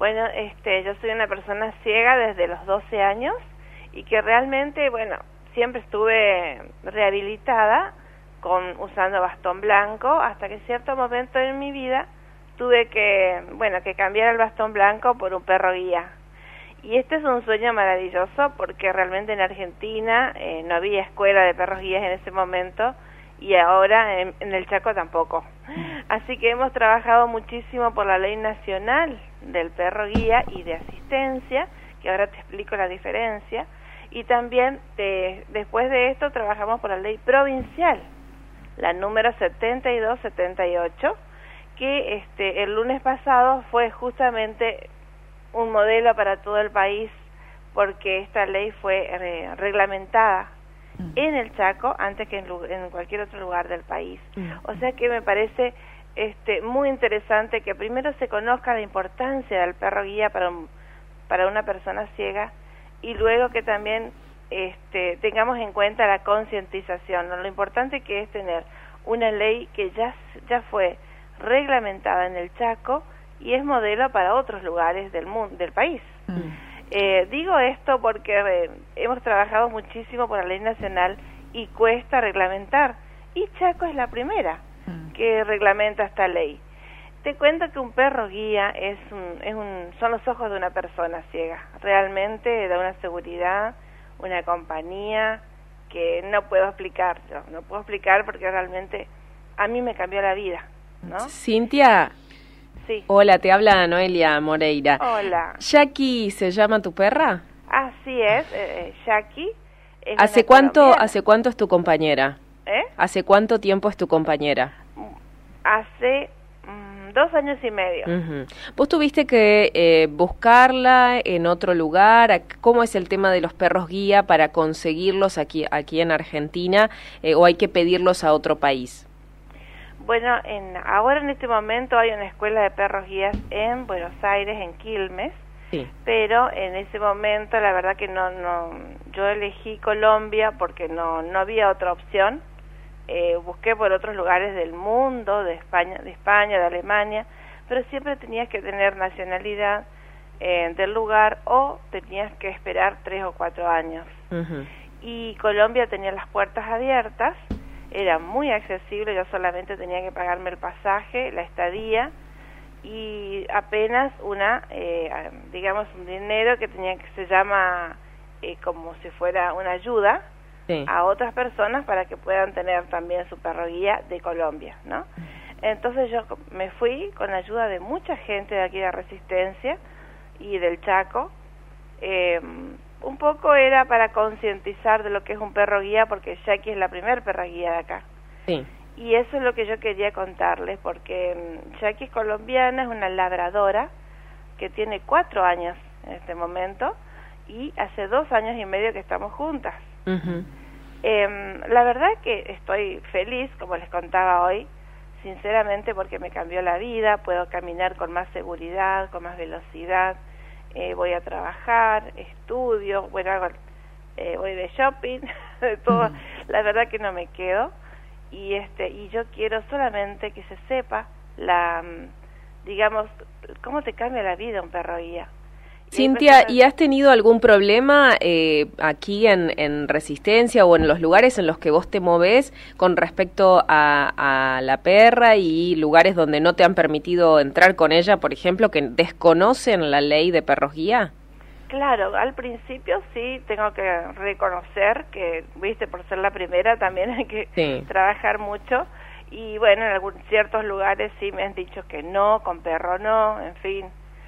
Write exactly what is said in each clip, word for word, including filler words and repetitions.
Bueno, este, yo soy una persona ciega desde los doce años y que realmente, bueno, siempre estuve rehabilitada con usando bastón blanco hasta que cierto momento en mi vida tuve que, bueno, que cambiar el bastón blanco por un perro guía. Y este es un sueño maravilloso porque realmente en Argentina eh, no había escuela de perros guías en ese momento y ahora en, en el Chaco tampoco. Así que hemos trabajado muchísimo por la ley nacional del perro guía y de asistencia, que ahora te explico la diferencia, y también de, después de esto trabajamos por la ley provincial, la número setenta y dos setenta y ocho, que este el lunes pasado fue justamente un modelo para todo el país porque esta ley fue eh, reglamentada en el Chaco antes que en, en cualquier otro lugar del país. O sea que me parece este muy interesante que primero se conozca la importancia del perro guía para un, para una persona ciega y luego que también este tengamos en cuenta la concientización, ¿no? Lo importante que es tener una ley que ya ya fue reglamentada en el Chaco y es modelo para otros lugares del mundo, del país. Mm. Eh, digo esto porque eh, hemos trabajado muchísimo por la ley nacional y cuesta reglamentar, y Chaco es la primera mm. que reglamenta esta ley. Te cuento que un perro guía es un, es un, son los ojos de una persona ciega, realmente da una seguridad, una compañía que no puedo explicar, yo no puedo explicar porque realmente a mí me cambió la vida, ¿no? Cintia. Sí. Hola, te habla Noelia Moreira. Hola. ¿Jackie se llama tu perra? Así es, eh, Jackie. Es ¿Hace cuánto, ¿Hace cuánto es tu compañera? ¿Eh? ¿Hace cuánto tiempo es tu compañera? Hace mm, dos años y medio. Uh-huh. ¿Vos tuviste que eh, buscarla en otro lugar? ¿Cómo es el tema de los perros guía para conseguirlos aquí, aquí en Argentina? Eh, ¿O hay que pedirlos a otro país? Bueno, en, ahora en este momento hay una escuela de perros guías en Buenos Aires, en Quilmes, sí. Pero en ese momento la verdad que no, no, yo elegí Colombia porque no, no había otra opción. Eh, busqué por otros lugares del mundo, de España, de España, de Alemania, pero siempre tenías que tener nacionalidad eh, del lugar o tenías que esperar tres o cuatro años. Uh-huh. Y Colombia tenía las puertas abiertas. Era muy accesible, yo solamente tenía que pagarme el pasaje, la estadía y apenas una, eh, digamos, un dinero que tenía que se llama eh, como si fuera una ayuda sí. a otras personas para que puedan tener también su perro guía de Colombia, ¿no? Entonces yo me fui con la ayuda de mucha gente de aquí de Resistencia y del Chaco. Eh, Un poco era para concientizar de lo que es un perro guía, porque Jackie es la primer perra guía de acá. Sí. Y eso es lo que yo quería contarles, porque Jackie es colombiana, es una labradora que tiene cuatro años en este momento y hace dos años y medio que estamos juntas. Uh-huh. Eh, la verdad que estoy feliz, como les contaba hoy, sinceramente porque me cambió la vida, puedo caminar con más seguridad, con más velocidad. Eh, voy a trabajar, estudio, bueno, hago, eh, voy de shopping, de todo, mm. la verdad que no me quedo y este y yo quiero solamente que se sepa la, digamos, cómo te cambia la vida un perro guía. Cintia, ¿y has tenido algún problema eh, aquí en, en Resistencia o en los lugares en los que vos te movés con respecto a, a la perra y lugares donde no te han permitido entrar con ella, por ejemplo, que desconocen la ley de perros guía? Claro, al principio sí tengo que reconocer que, viste, por ser la primera también hay que sí. trabajar mucho y bueno, en algunos ciertos lugares sí me han dicho que no, con perro no, en fin.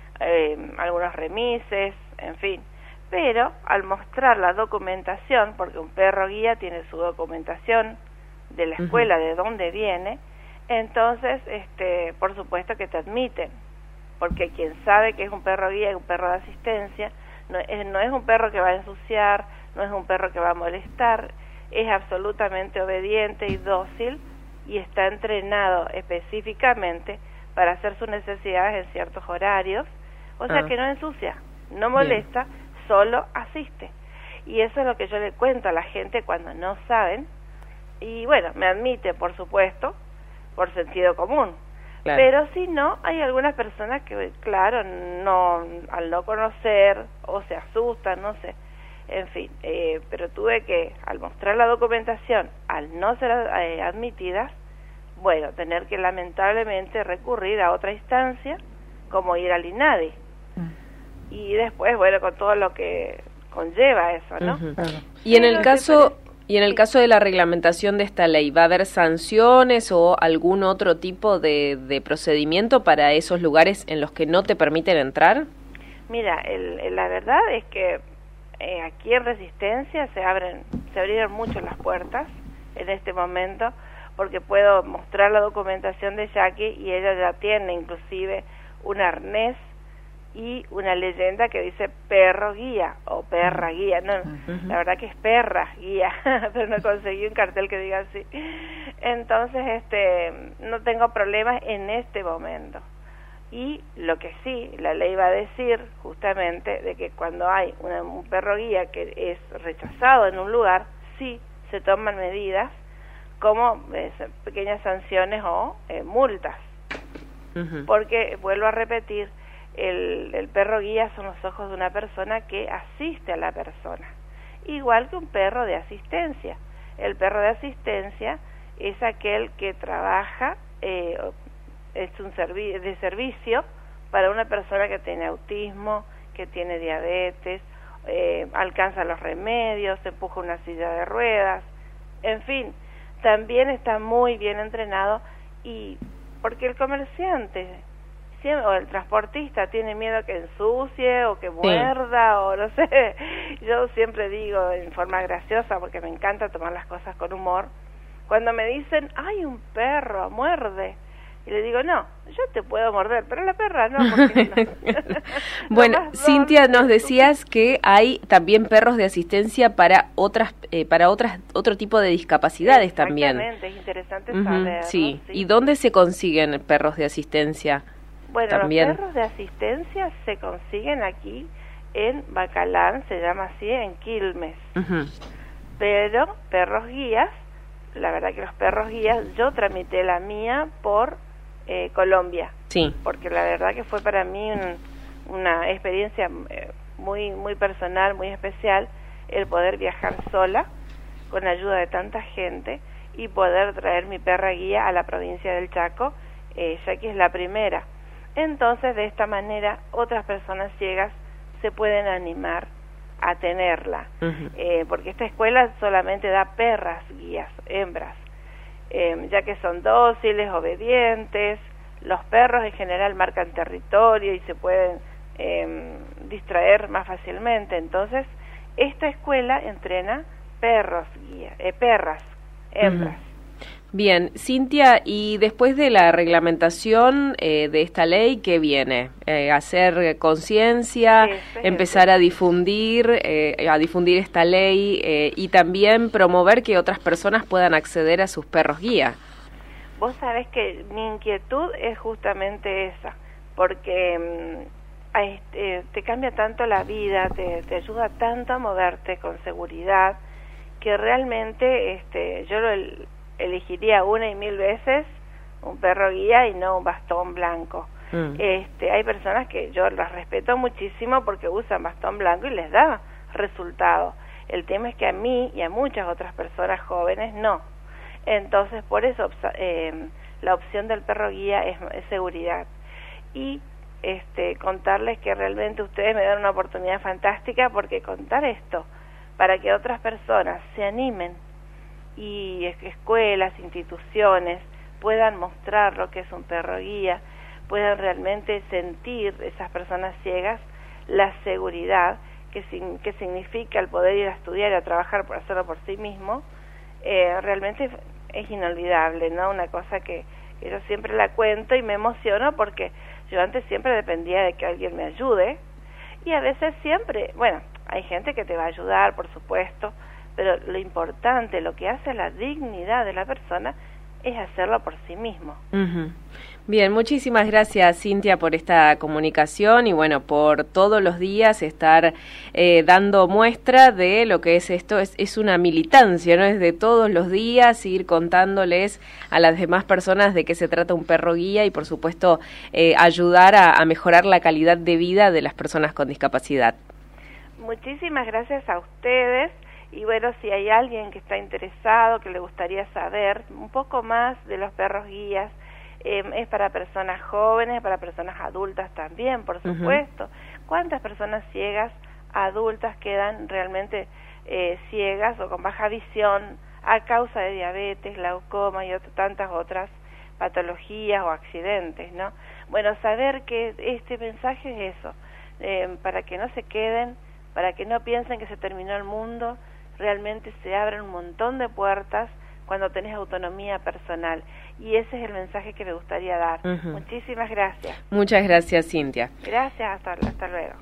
Eh, algunos remises, en fin, pero al mostrar la documentación, porque un perro guía tiene su documentación de la escuela, uh-huh. de dónde viene, entonces, este, por supuesto que te admiten, porque quien sabe que es un perro guía, es un perro de asistencia, no es, no es un perro que va a ensuciar, no es un perro que va a molestar, es absolutamente obediente y dócil y está entrenado específicamente para hacer sus necesidades en ciertos horarios. O sea, ah. que no ensucia, no molesta, bien. Solo asiste. Y eso es lo que yo le cuento a la gente cuando no saben. Y bueno, me admite, por supuesto, por sentido común. Claro. Pero si no, hay algunas personas que, claro, no, al no conocer o se asustan, no sé, en fin, eh, pero tuve que, al mostrar la documentación, al no ser eh, admitidas, bueno, tener que lamentablemente recurrir a otra instancia, como ir al INADI. Mm. Y después, bueno, con todo lo que conlleva eso, ¿no? Uh-huh. Claro. Y en el caso... Y en el caso de la reglamentación de esta ley, ¿va a haber sanciones o algún otro tipo de, de procedimiento para esos lugares en los que no te permiten entrar? Mira, el, el, la verdad es que eh, aquí en Resistencia se abren, se abrieron mucho las puertas en este momento, porque puedo mostrar la documentación de Jackie y ella ya tiene inclusive un arnés y una leyenda que dice perro guía o perra guía, no, uh-huh. La verdad que es perra guía, pero no conseguí un cartel que diga así. Entonces, este, no tengo problemas en este momento. Y lo que sí, la ley va a decir justamente de que cuando hay una, un perro guía que es rechazado en un lugar, sí se toman medidas como eh, pequeñas sanciones o eh, multas. Uh-huh. Porque, vuelvo a repetir, El, el perro guía son los ojos de una persona que asiste a la persona, igual que un perro de asistencia. El perro de asistencia es aquel que trabaja, eh, es un servi de servicio para una persona que tiene autismo, que tiene diabetes, eh, alcanza los remedios, empuja una silla de ruedas, en fin, también está muy bien entrenado. Y porque el comerciante o el transportista tiene miedo que ensucie o que muerda, sí. O no sé, yo siempre digo en forma graciosa, porque me encanta tomar las cosas con humor, cuando me dicen, ay, un perro muerde, y le digo, no, yo te puedo morder, pero la perra no, porque no. Bueno, no Cintia, nos decías que hay también perros de asistencia para otras, eh, para otras, otro tipo de discapacidades también. Exactamente, es interesante uh-huh, saber. Sí. ¿no? Sí, ¿Y dónde se consiguen perros de asistencia? Bueno, también. Los perros de asistencia se consiguen aquí en Bacalán, se llama así, en Quilmes. Uh-huh. Pero perros guías, la verdad que los perros guías, yo tramité la mía por eh, Colombia. Sí. Porque la verdad que fue para mí un, una experiencia eh, muy muy personal, muy especial, el poder viajar sola con ayuda de tanta gente y poder traer mi perra guía a la provincia del Chaco, eh, ya que es la primera. Entonces, de esta manera, otras personas ciegas se pueden animar a tenerla, uh-huh. eh, porque esta escuela solamente da perras guías, hembras, eh, ya que son dóciles, obedientes. Los perros en general marcan territorio y se pueden eh, distraer más fácilmente. Entonces, esta escuela entrena perros guías, eh, perras, hembras. Uh-huh. Bien, Cintia, y después de la reglamentación eh, de esta ley, ¿qué viene? Eh, hacer conciencia, sí, sí, empezar sí. a difundir, eh, a difundir esta ley eh, y también promover que otras personas puedan acceder a sus perros guía. Vos sabés que mi inquietud es justamente esa, porque eh, eh, te cambia tanto la vida, te, te ayuda tanto a moverte con seguridad, que realmente este, yo lo... elegiría una y mil veces un perro guía y no un bastón blanco. Mm. Este, hay personas que yo las respeto muchísimo porque usan bastón blanco y les da resultado. El tema es que a mí y a muchas otras personas jóvenes no. Entonces, por eso eh, la opción del perro guía es, es seguridad. Y este, contarles que realmente ustedes me dan una oportunidad fantástica, porque contar esto para que otras personas se animen y escuelas, instituciones puedan mostrar lo que es un perro guía, puedan realmente sentir esas personas ciegas la seguridad que, que significa el poder ir a estudiar y a trabajar por hacerlo por sí mismo, eh, realmente es inolvidable, ¿no? Una cosa que, que yo siempre la cuento y me emociono, porque yo antes siempre dependía de que alguien me ayude, y a veces siempre, bueno, hay gente que te va a ayudar, por supuesto, pero lo importante, lo que hace la dignidad de la persona, es hacerlo por sí mismo. Uh-huh. Bien, muchísimas gracias, Cintia, por esta comunicación y bueno, por todos los días estar eh, dando muestra de lo que es esto. Es, es una militancia, ¿no? Es de todos los días ir contándoles a las demás personas de qué se trata un perro guía y por supuesto eh, ayudar a, a mejorar la calidad de vida de las personas con discapacidad. Muchísimas gracias a ustedes. Y bueno, si hay alguien que está interesado, que le gustaría saber un poco más de los perros guías, eh, es para personas jóvenes, para personas adultas también, por supuesto. Uh-huh. ¿Cuántas personas ciegas adultas quedan realmente eh, ciegas o con baja visión a causa de diabetes, glaucoma y otro, tantas otras patologías o accidentes, ¿no? Bueno, saber que este mensaje es eso, eh, para que no se queden, para que no piensen que se terminó el mundo. Realmente se abren un montón de puertas cuando tenés autonomía personal. Y ese es el mensaje que me gustaría dar. Uh-huh. Muchísimas gracias. Muchas gracias, Cintia. Gracias, hasta, hasta luego.